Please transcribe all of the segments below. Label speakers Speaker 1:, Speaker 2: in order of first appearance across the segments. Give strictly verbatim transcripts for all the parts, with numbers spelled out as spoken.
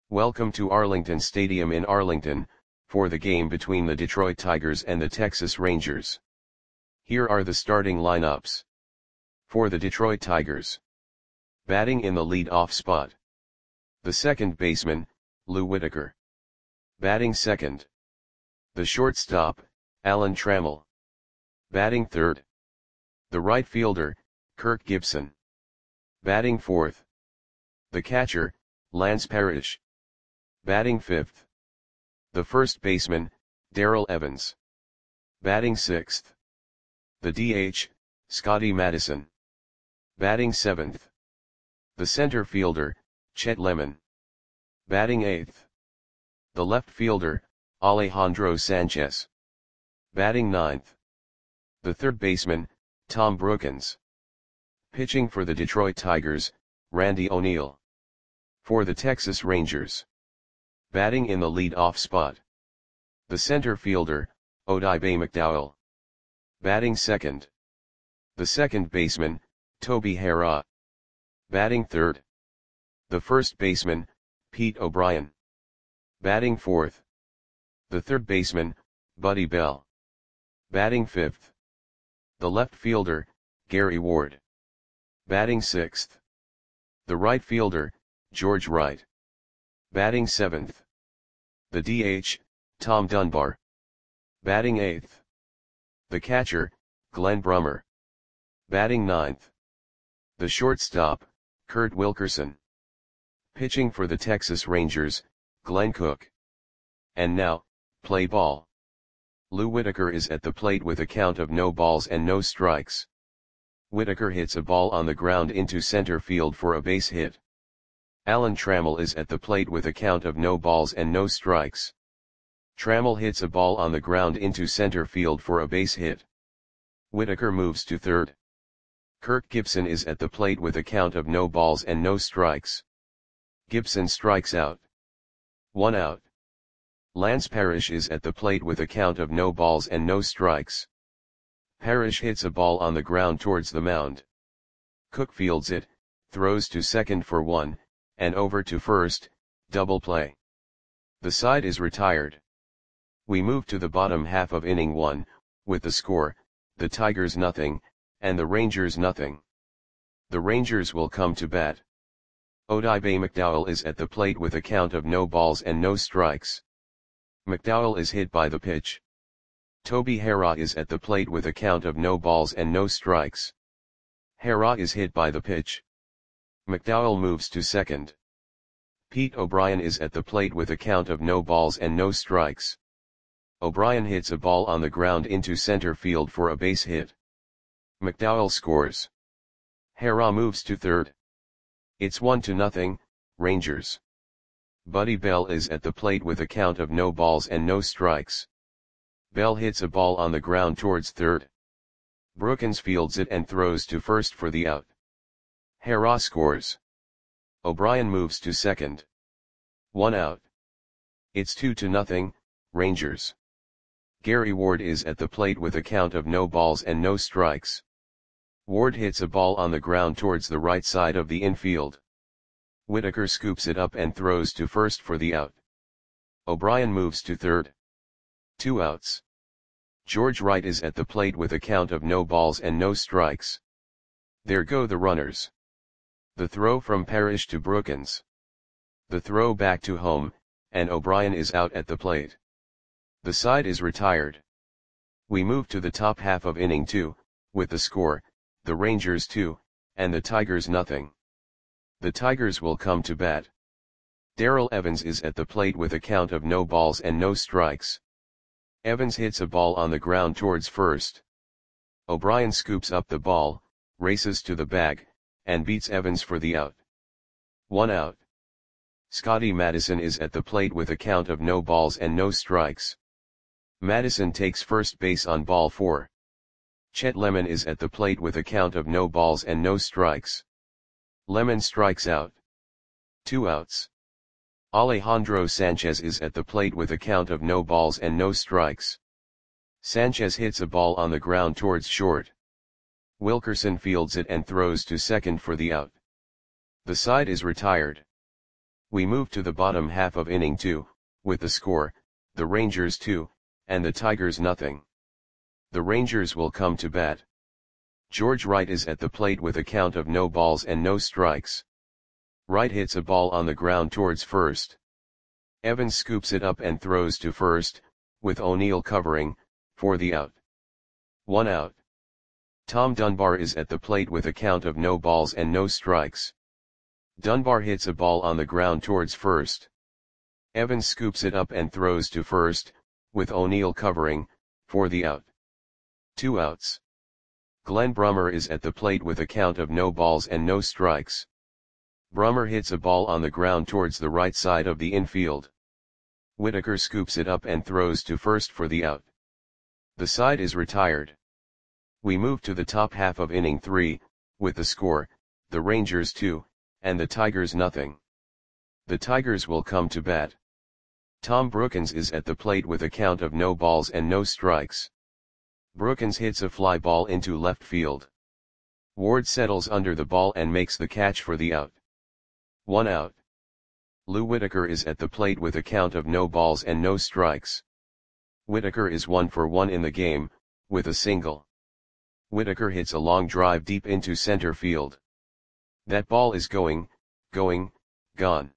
Speaker 1: Welcome to Arlington Stadium in Arlington, for the game between the Detroit Tigers and the Texas Rangers. Here are the starting lineups. For the Detroit Tigers. Batting in the lead-off spot. The second baseman, Lou Whitaker. Batting second. The shortstop, Alan Trammell. Batting third. The right fielder, Kirk Gibson. Batting fourth. The catcher, Lance Parrish. Batting fifth. The first baseman, Darrell Evans. Batting sixth. The D H, Scotty Madison. Batting seventh. The center fielder, Chet Lemon. Batting eighth. The left fielder, Alejandro Sanchez. Batting ninth. The third baseman, Tom Brookens. Pitching for the Detroit Tigers, Randy O'Neal. For the Texas Rangers. Batting in the lead-off spot. The center fielder, Odibe McDowell. Batting second. The second baseman, Toby Harrah. Batting third. The first baseman, Pete O'Brien. Batting fourth. The third baseman, Buddy Bell. Batting fifth. The left fielder, Gary Ward. Batting sixth. The right fielder, George Wright. Batting seventh. The D H, Tom Dunbar. Batting eighth. The catcher, Glenn Brummer. Batting ninth. The shortstop, Kurt Wilkerson. Pitching for the Texas Rangers, Glenn Cook. And now, play ball. Lou Whitaker is at the plate with a count of no balls and no strikes. Whitaker hits a ball on the ground into center field for a base hit. Alan Trammell is at the plate with a count of no balls and no strikes. Trammell hits a ball on the ground into center field for a base hit. Whitaker moves to third. Kirk Gibson is at the plate with a count of no balls and no strikes. Gibson strikes out. One out. Lance Parrish is at the plate with a count of no balls and no strikes. Parrish hits a ball on the ground towards the mound. Cook fields it, throws to second for one, and over to first, double play. The side is retired. We move to the bottom half of inning one, with the score, the Tigers nothing, and the Rangers nothing. The Rangers will come to bat. Odibe McDowell is at the plate with a count of no balls and no strikes. McDowell is hit by the pitch. Toby Harrah is at the plate with a count of no balls and no strikes. Harrah is hit by the pitch. McDowell moves to second. Pete O'Brien is at the plate with a count of no balls and no strikes. O'Brien hits a ball on the ground into center field for a base hit. McDowell scores. Harrah moves to third. It's one to nothing, Rangers. Buddy Bell is at the plate with a count of no balls and no strikes. Bell hits a ball on the ground towards third. Brookens fields it and throws to first for the out. Harrah scores. O'Brien moves to second. One out. It's two to nothing, Rangers. Gary Ward is at the plate with a count of no balls and no strikes. Ward hits a ball on the ground towards the right side of the infield. Whitaker scoops it up and throws to first for the out. O'Brien moves to third. Two outs. George Wright is at the plate with a count of no balls and no strikes. There go the runners. The throw from Parrish to Brookens. The throw back to home, and O'Brien is out at the plate. The side is retired. We move to the top half of inning two, with the score, the Rangers two, and the Tigers nothing. The Tigers will come to bat. Darrell Evans is at the plate with a count of no balls and no strikes. Evans hits a ball on the ground towards first. O'Brien scoops up the ball, races to the bag, and beats Evans for the out. One out. Scotty Madison is at the plate with a count of no balls and no strikes. Madison takes first base on ball four. Chet Lemon is at the plate with a count of no balls and no strikes. Lemon strikes out. Two outs. Alejandro Sanchez is at the plate with a count of no balls and no strikes. Sanchez hits a ball on the ground towards short. Wilkerson fields it and throws to second for the out. The side is retired. We move to the bottom half of inning two, with the score, the Rangers two, and the Tigers nothing. The Rangers will come to bat. George Wright is at the plate with a count of no balls and no strikes. Wright hits a ball on the ground towards first. Evans scoops it up and throws to first, with O'Neill covering, for the out. One out. Tom Dunbar is at the plate with a count of no balls and no strikes. Dunbar hits a ball on the ground towards first. Evans scoops it up and throws to first, with O'Neill covering, for the out. Two outs. Glenn Brummer is at the plate with a count of no balls and no strikes. Brummer hits a ball on the ground towards the right side of the infield. Whitaker scoops it up and throws to first for the out. The side is retired. We move to the top half of inning three, with the score, the Rangers two, and the Tigers nothing. The Tigers will come to bat. Tom Brookins is at the plate with a count of no balls and no strikes. Brookins hits a fly ball into left field. Ward settles under the ball and makes the catch for the out. One out. Lou Whitaker is at the plate with a count of no balls and no strikes. Whitaker is one for one in the game, with a single. Whitaker hits a long drive deep into center field. That ball is going, going, gone.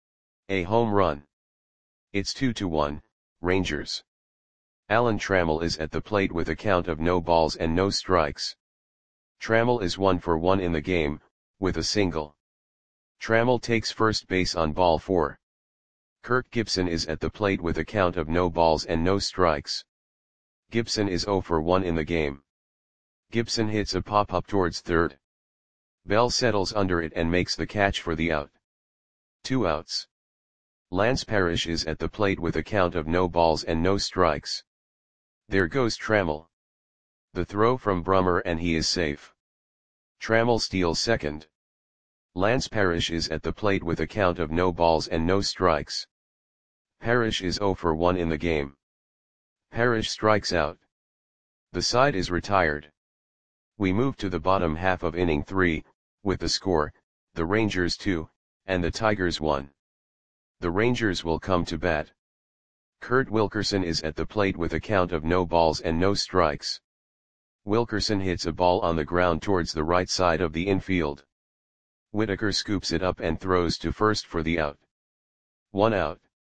Speaker 1: A home run. It's two to one, Rangers. Alan Trammell is at the plate with a count of no balls and no strikes. Trammell is one for one in the game, with a single. Trammell takes first base on ball four. Kirk Gibson is at the plate with a count of no balls and no strikes. Gibson is zero for one in the game. Gibson hits a pop-up towards third. Bell settles under it and makes the catch for the out. Two outs. Lance Parrish is at the plate with a count of no balls and no strikes. There goes Trammell. The throw from Brummer and he is safe. Trammell steals second. Lance Parrish is at the plate with a count of no balls and no strikes. Parrish is zero for one in the game. Parrish strikes out. The side is retired. We move to the bottom half of inning three, with the score, the Rangers two, and the Tigers one. The Rangers will come to bat. Kurt Wilkerson is at the plate with a count of no balls and no strikes. Wilkerson hits a ball on the ground towards the right side of the infield. Whitaker scoops it up and throws to first for the out. One out.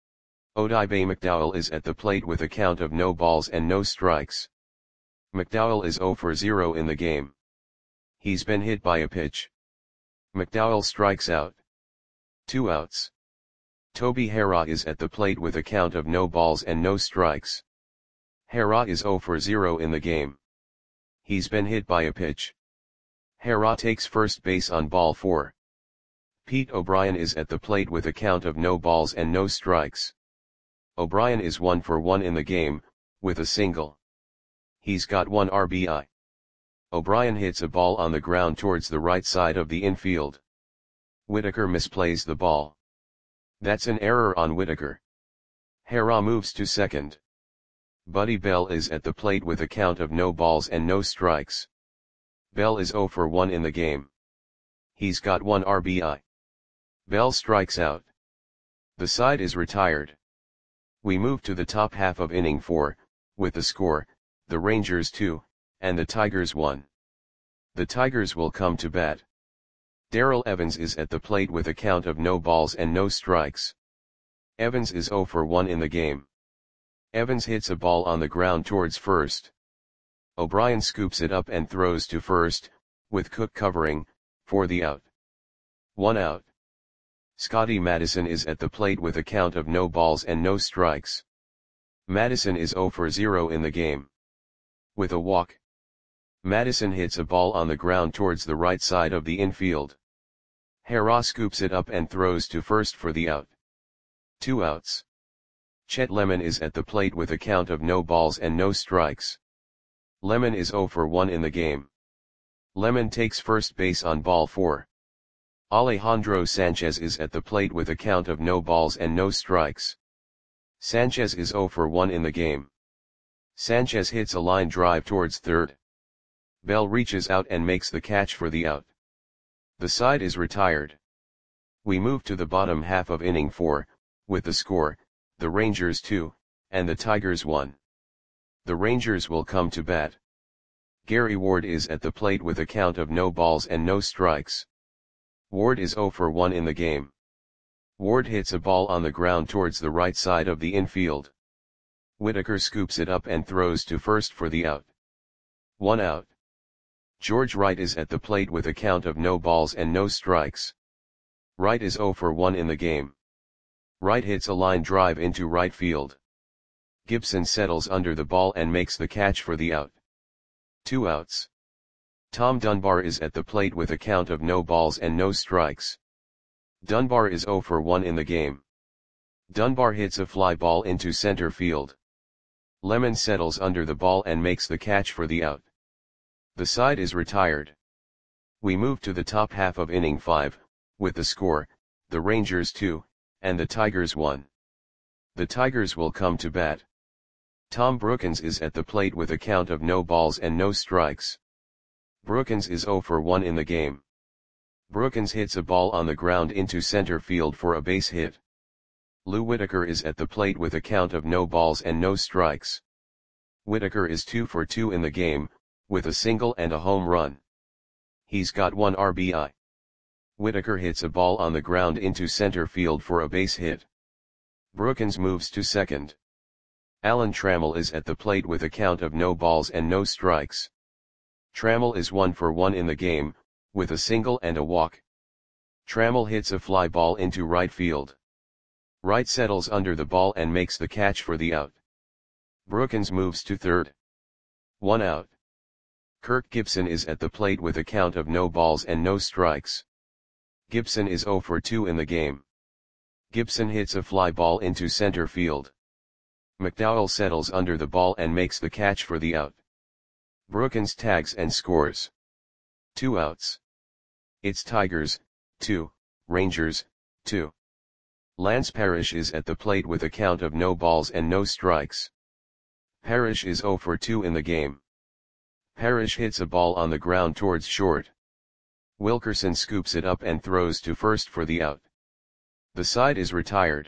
Speaker 1: Odibe McDowell is at the plate with a count of no balls and no strikes. McDowell is zero for zero in the game. He's been hit by a pitch. McDowell strikes out. Two outs. Toby Harrah is at the plate with a count of no balls and no strikes. Harrah is zero for zero in the game. He's been hit by a pitch. Harrah takes first base on ball four. Pete O'Brien is at the plate with a count of no balls and no strikes. O'Brien is one for one in the game, with a single. He's got one R B I. O'Brien hits a ball on the ground towards the right side of the infield. Whitaker misplays the ball. That's an error on Whitaker. Harrah moves to second. Buddy Bell is at the plate with a count of no balls and no strikes. Bell is zero for one in the game. He's got one R B I. Bell strikes out. The side is retired. We move to the top half of inning four, with the score, the Rangers two, and the Tigers one. The Tigers will come to bat. Darrell Evans is at the plate with a count of no balls and no strikes. Evans is zero for one in the game. Evans hits a ball on the ground towards first. O'Brien scoops it up and throws to first, with Cook covering, for the out. One out. Scotty Madison is at the plate with a count of no balls and no strikes. Madison is zero for zero in the game. With a walk. Madison hits a ball on the ground towards the right side of the infield. Harrah scoops it up and throws to first for the out. Two outs. Chet Lemon is at the plate with a count of no balls and no strikes. Lemon is zero for one in the game. Lemon takes first base on ball four. Alejandro Sanchez is at the plate with a count of no balls and no strikes. Sanchez is zero for one in the game. Sanchez hits a line drive towards third. Bell reaches out and makes the catch for the out. The side is retired. We move to the bottom half of inning four, with the score, the Rangers two, and the Tigers one. The Rangers will come to bat. Gary Ward is at the plate with a count of no balls and no strikes. Ward is zero for one in the game. Ward hits a ball on the ground towards the right side of the infield. Whitaker scoops it up and throws to first for the out. One out. George Wright is at the plate with a count of no balls and no strikes. Wright is zero for one in the game. Wright hits a line drive into right field. Gibson settles under the ball and makes the catch for the out. Two outs. Tom Dunbar is at the plate with a count of no balls and no strikes. Dunbar is zero for one in the game. Dunbar hits a fly ball into center field. Lemon settles under the ball and makes the catch for the out. The side is retired. We move to the top half of inning five, with the score, the Rangers two, and the Tigers one. The Tigers will come to bat. Tom Brookens is at the plate with a count of no balls and no strikes. Brookens is zero for one in the game. Brookens hits a ball on the ground into center field for a base hit. Lou Whitaker is at the plate with a count of no balls and no strikes. Whitaker is two for two in the game, with a single and a home run. He's got one R B I. Whitaker hits a ball on the ground into center field for a base hit. Brookens moves to second. Alan Trammell is at the plate with a count of no balls and no strikes. Trammell is one for one in the game, with a single and a walk. Trammell hits a fly ball into right field. Wright settles under the ball and makes the catch for the out. Brookens moves to third. One out. Kirk Gibson is at the plate with a count of no balls and no strikes. Gibson is zero for two in the game. Gibson hits a fly ball into center field. McDowell settles under the ball and makes the catch for the out. Brookens tags and scores. Two outs. It's Tigers, two, Rangers, two. Lance Parrish is at the plate with a count of no balls and no strikes. Parrish is zero for two in the game. Parrish hits a ball on the ground towards short. Wilkerson scoops it up and throws to first for the out. The side is retired.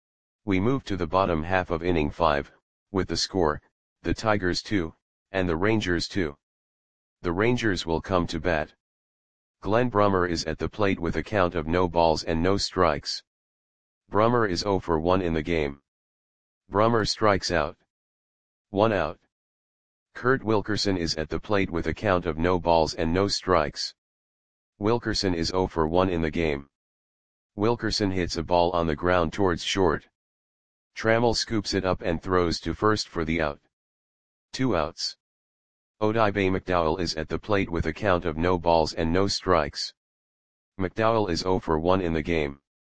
Speaker 1: We move to the bottom half of inning five, with the score, the Tigers two, and the Rangers two. The Rangers will come to bat. Glenn Brummer is at the plate with a count of no balls and no strikes. Brummer is zero for one in the game. Brummer strikes out. One out. Kurt Wilkerson is at the plate with a count of no balls and no strikes. Wilkerson is zero for one in the game. Wilkerson hits a ball on the ground towards short. Trammell scoops it up and throws to first for the out. Two outs. Odibe McDowell is at the plate with a count of no balls and no strikes. McDowell is zero for one in the game.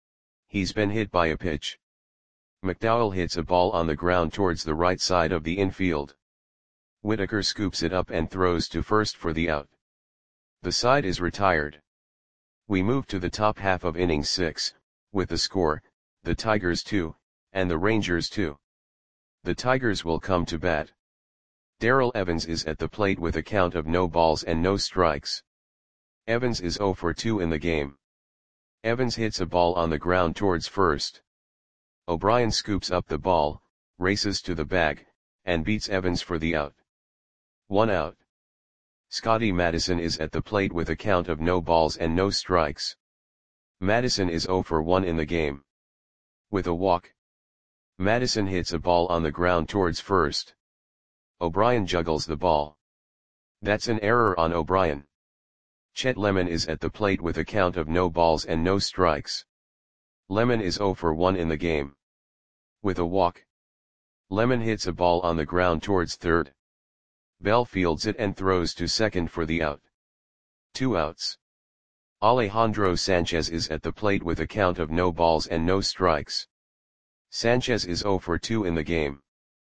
Speaker 1: He's been hit by a pitch. McDowell hits a ball on the ground towards the right side of the infield. Whitaker scoops it up and throws to first for the out. The side is retired. We move to the top half of inning six, with the score, the Tigers two, and the Rangers two. The Tigers will come to bat. Darrell Evans is at the plate with a count of no balls and no strikes. Evans is zero for two in the game. Evans hits a ball on the ground towards first. O'Brien scoops up the ball, races to the bag, and beats Evans for the out. One out. Scotty Madison is at the plate with a count of no balls and no strikes. Madison is zero for one in the game. With a walk. Madison hits a ball on the ground towards first. O'Brien juggles the ball. That's an error on O'Brien. Chet Lemon is at the plate with a count of no balls and no strikes. Lemon is zero for one in the game. With a walk. Lemon hits a ball on the ground towards third. Bell fields it and throws to second for the out. Two outs. Alejandro Sanchez is at the plate with a count of no balls and no strikes. Sanchez is zero for two in the game.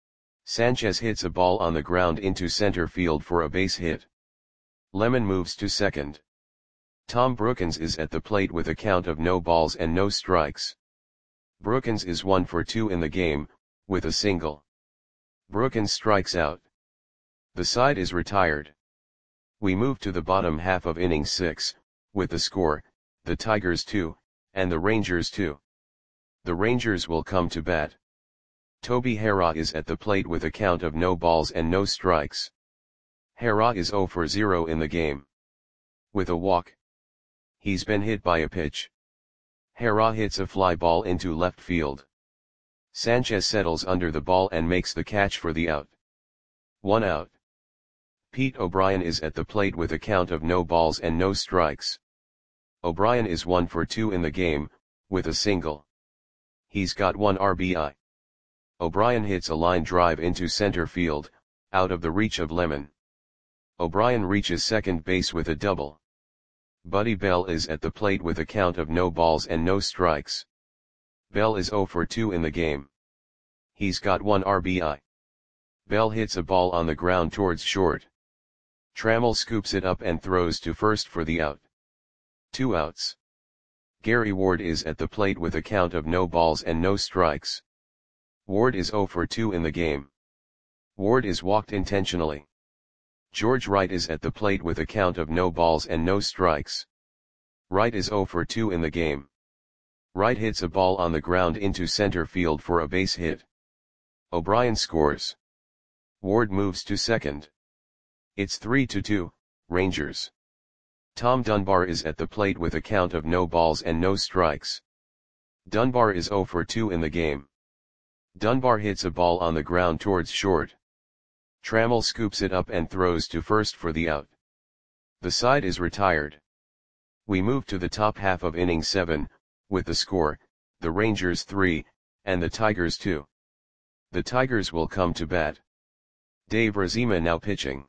Speaker 1: Sanchez hits a ball on the ground into center field for a base hit. Lemon moves to second. Tom Brookens is at the plate with a count of no balls and no strikes. Brookens is one for two in the game, with a single. Brookens strikes out. The side is retired. We move to the bottom half of inning six, with the score, the Tigers two, and the Rangers two. The Rangers will come to bat. Toby Harrah is at the plate with a count of no balls and no strikes. Harrah is zero for zero in the game. With a walk. He's been hit by a pitch. Harrah hits a fly ball into left field. Sanchez settles under the ball and makes the catch for the out. One out. Pete O'Brien is at the plate with a count of no balls and no strikes. O'Brien is one for two in the game, with a single. He's got one R B I. O'Brien hits a line drive into center field, out of the reach of Lemon. O'Brien reaches second base with a double. Buddy Bell is at the plate with a count of no balls and no strikes. Bell is zero for two in the game. He's got one R B I. Bell hits a ball on the ground towards short. Trammell scoops it up and throws to first for the out. Two outs. Gary Ward is at the plate with a count of no balls and no strikes. Ward is zero for two in the game. Ward is walked intentionally. George Wright is at the plate with a count of no balls and no strikes. Wright is zero for two in the game. Wright hits a ball on the ground into center field for a base hit. O'Brien scores. Ward moves to second. It's three to two, Rangers. Tom Dunbar is at the plate with a count of no balls and no strikes. Dunbar is zero for two in the game. Dunbar hits a ball on the ground towards short. Trammell scoops it up and throws to first for the out. The side is retired. We move to the top half of inning seven, with the score, the Rangers three, and the Tigers two. The Tigers will come to bat. Dave Razema now pitching.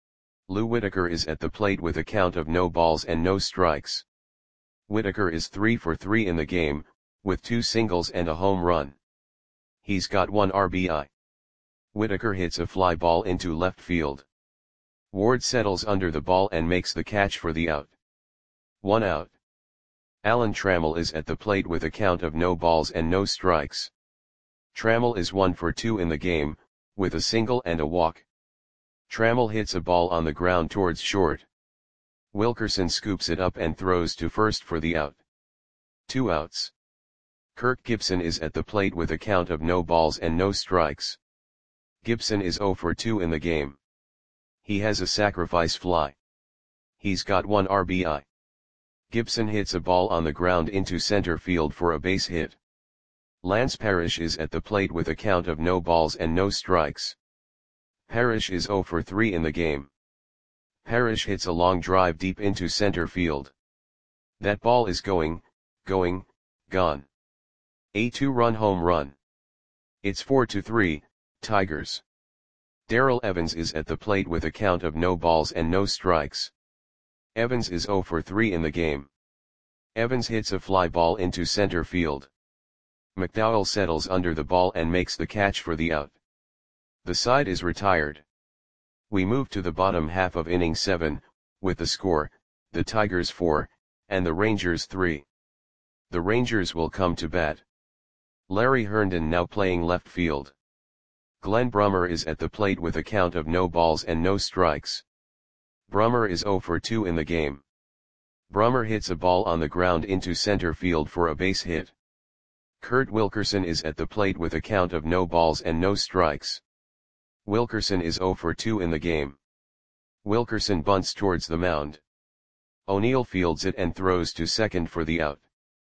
Speaker 1: Lou Whitaker is at the plate with a count of no balls and no strikes. Whitaker is three for three in the game, with two singles and a home run. He's got one R B I. Whitaker hits a fly ball into left field. Ward settles under the ball and makes the catch for the out. One out. Alan Trammell is at the plate with a count of no balls and no strikes. Trammell is one for two in the game, with a single and a walk. Trammell hits a ball on the ground towards short. Wilkerson scoops it up and throws to first for the out. Two outs. Kirk Gibson is at the plate with a count of no balls and no strikes. Gibson is zero for two in the game. He has a sacrifice fly. He's got one R B I. Gibson hits a ball on the ground into center field for a base hit. Lance Parrish is at the plate with a count of no balls and no strikes. Parrish is zero for three in the game. Parrish hits a long drive deep into center field. That ball is going, going, gone. A two-run home run. It's four to three, Tigers. Darrell Evans is at the plate with a count of no balls and no strikes. Evans is zero for three in the game. Evans hits a fly ball into center field. McDowell settles under the ball and makes the catch for the out. The side is retired. We move to the bottom half of inning seven, with the score, the Tigers four, and the Rangers three. The Rangers will come to bat. Larry Herndon now playing left field. Glenn Brummer is at the plate with a count of no balls and no strikes. Brummer is zero for two in the game. Brummer hits a ball on the ground into center field for a base hit. Kurt Wilkerson is at the plate with a count of no balls and no strikes. Wilkerson is zero for two in the game. Wilkerson bunts towards the mound. O'Neill fields it and throws to second for the out.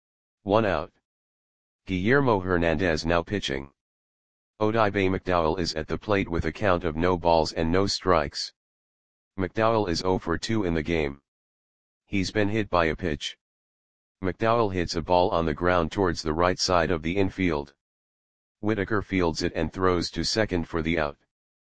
Speaker 1: One out. Guillermo Hernandez now pitching. Odibe McDowell is at the plate with a count of no balls and no strikes. McDowell is zero for two in the game. He's been hit by a pitch. McDowell hits a ball on the ground towards the right side of the infield. Whitaker fields it and throws to second for the out.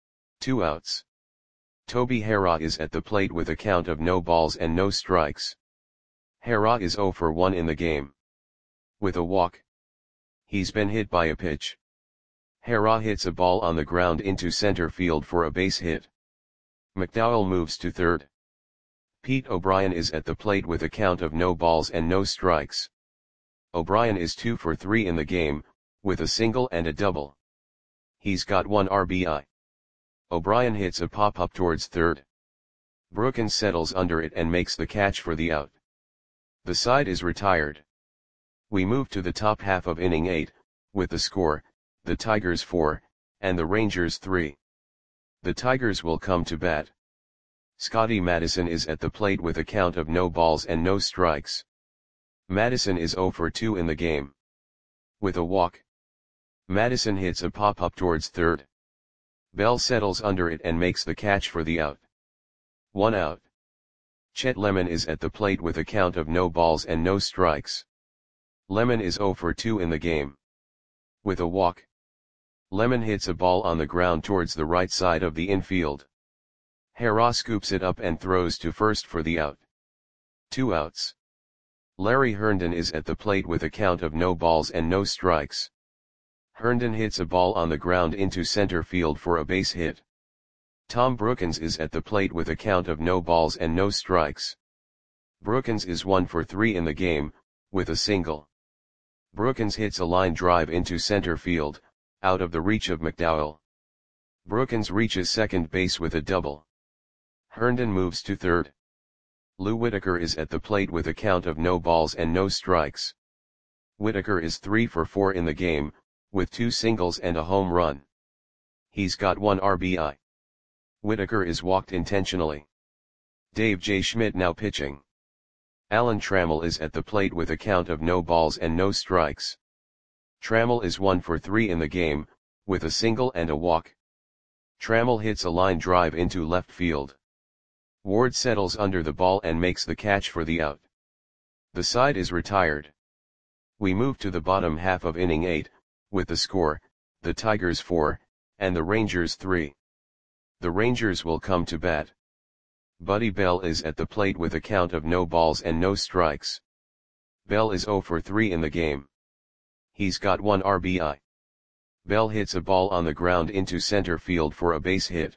Speaker 1: Two outs. Toby Harrah is at the plate with a count of no balls and no strikes. Harrah is zero for one in the game. With a walk. He's been hit by a pitch. Harrah hits a ball on the ground into center field for a base hit. McDowell moves to third. Pete O'Brien is at the plate with a count of no balls and no strikes. O'Brien is two for three in the game, with a single and a double. He's got one R B I. O'Brien hits a pop-up towards third. Brookins settles under it and makes the catch for the out. The side is retired. We move to the top half of inning eight, with the score, the Tigers four, and the Rangers three. The Tigers will come to bat. Scotty Madison is at the plate with a count of no balls and no strikes. Madison is oh for two in the game. With a walk, Madison hits a pop-up towards third. Bell settles under it and makes the catch for the out. One out. Chet Lemon is at the plate with a count of no balls and no strikes. Lemon is oh for two in the game. With a walk, Lemon hits a ball on the ground towards the right side of the infield. Hara scoops it up and throws to first for the out. Two outs. Larry Herndon is at the plate with a count of no balls and no strikes. Herndon hits a ball on the ground into center field for a base hit. Tom Brookens is at the plate with a count of no balls and no strikes. Brookens is one for three in the game, with a single. Brookens hits a line drive into center field, out of the reach of McDowell. Brookens reaches second base with a double. Herndon moves to third. Lou Whitaker is at the plate with a count of no balls and no strikes. Whitaker is three for four in the game, with two singles and a home run. He's got one R B I. Whitaker is walked intentionally. Dave J. Schmidt now pitching. Alan Trammell is at the plate with a count of no balls and no strikes. Trammell is one for three in the game, with a single and a walk. Trammell hits a line drive into left field. Ward settles under the ball and makes the catch for the out. The side is retired. We move to the bottom half of inning eight, with the score, the Tigers four, and the Rangers three. The Rangers will come to bat. Buddy Bell is at the plate with a count of no balls and no strikes. Bell is oh for three in the game. He's got one R B I. Bell hits a ball on the ground into center field for a base hit.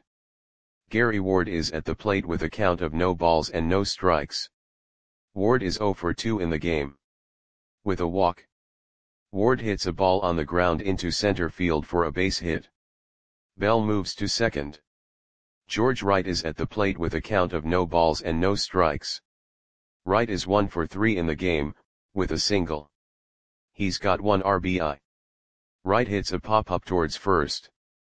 Speaker 1: Gary Ward is at the plate with a count of no balls and no strikes. Ward is oh for two in the game. With a walk, Ward hits a ball on the ground into center field for a base hit. Bell moves to second. George Wright is at the plate with a count of no balls and no strikes. Wright is one for three in the game, with a single. He's got one R B I. Wright hits a pop-up towards first.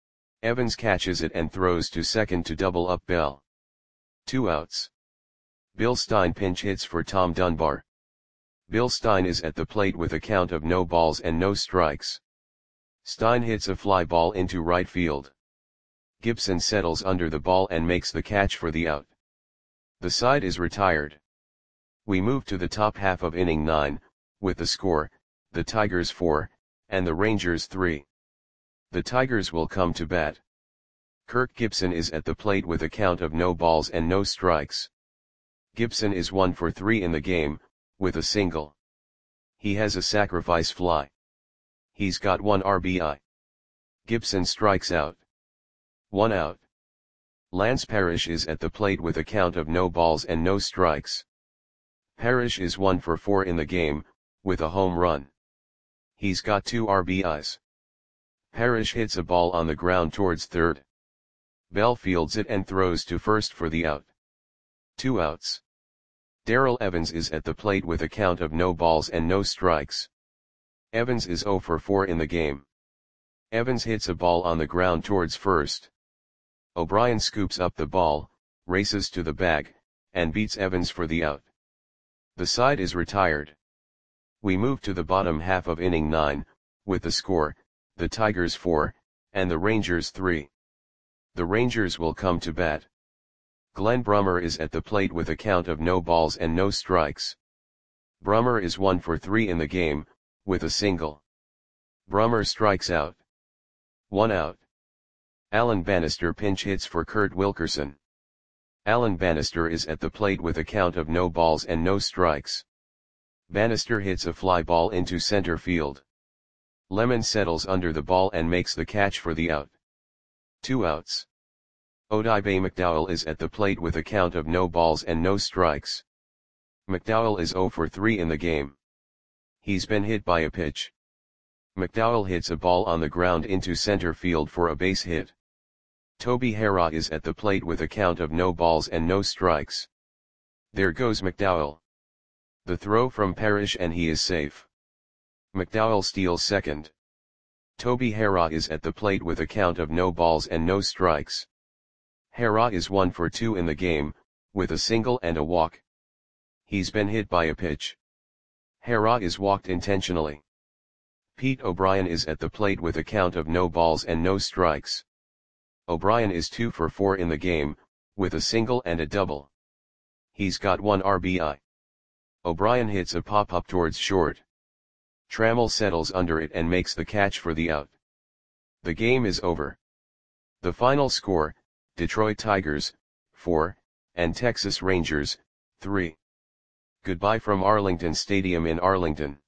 Speaker 1: Evans catches it and throws to second to double up Bell. Two outs. Bill Stein pinch hits for Tom Dunbar. Bill Stein is at the plate with a count of no balls and no strikes. Stein hits a fly ball into right field. Gibson settles under the ball and makes the catch for the out. The side is retired. We move to the top half of inning nine, with the score, the Tigers four, and the Rangers three. The Tigers will come to bat. Kirk Gibson is at the plate with a count of no balls and no strikes. Gibson is one for three in the game, with a single. He has a sacrifice fly. He's got one R B I. Gibson strikes out. One out. Lance Parrish is at the plate with a count of no balls and no strikes. Parrish is one for four in the game, with a home run. He's got two R B Is. Parrish hits a ball on the ground towards third. Bell fields it and throws to first for the out. Two outs. Darrell Evans is at the plate with a count of no balls and no strikes. Evans is oh for four in the game. Evans hits a ball on the ground towards first. O'Brien scoops up the ball, races to the bag, and beats Evans for the out. The side is retired. We move to the bottom half of inning nine, with the score, the Tigers four, and the Rangers three. The Rangers will come to bat. Glenn Brummer is at the plate with a count of no balls and no strikes. Brummer is one for three in the game, with a single. Brummer strikes out. One out. Alan Bannister pinch hits for Kurt Wilkerson. Alan Bannister is at the plate with a count of no balls and no strikes. Bannister hits a fly ball into center field. Lemon settles under the ball and makes the catch for the out. Two outs. Odibe McDowell is at the plate with a count of no balls and no strikes. McDowell is oh for three in the game. He's been hit by a pitch. McDowell hits a ball on the ground into center field for a base hit. Toby Hara is at the plate with a count of no balls and no strikes. There goes McDowell. The throw from Parrish and he is safe. McDowell steals second. Toby Harrah is at the plate with a count of no balls and no strikes. Harrah is one for two in the game, with a single and a walk. He's been hit by a pitch. Harrah is walked intentionally. Pete O'Brien is at the plate with a count of no balls and no strikes. O'Brien is two for four in the game, with a single and a double. He's got one R B I. O'Brien hits a pop-up towards short. Trammell settles under it and makes the catch for the out. The game is over. The final score, Detroit Tigers, four, and Texas Rangers, three. Goodbye from Arlington Stadium in Arlington.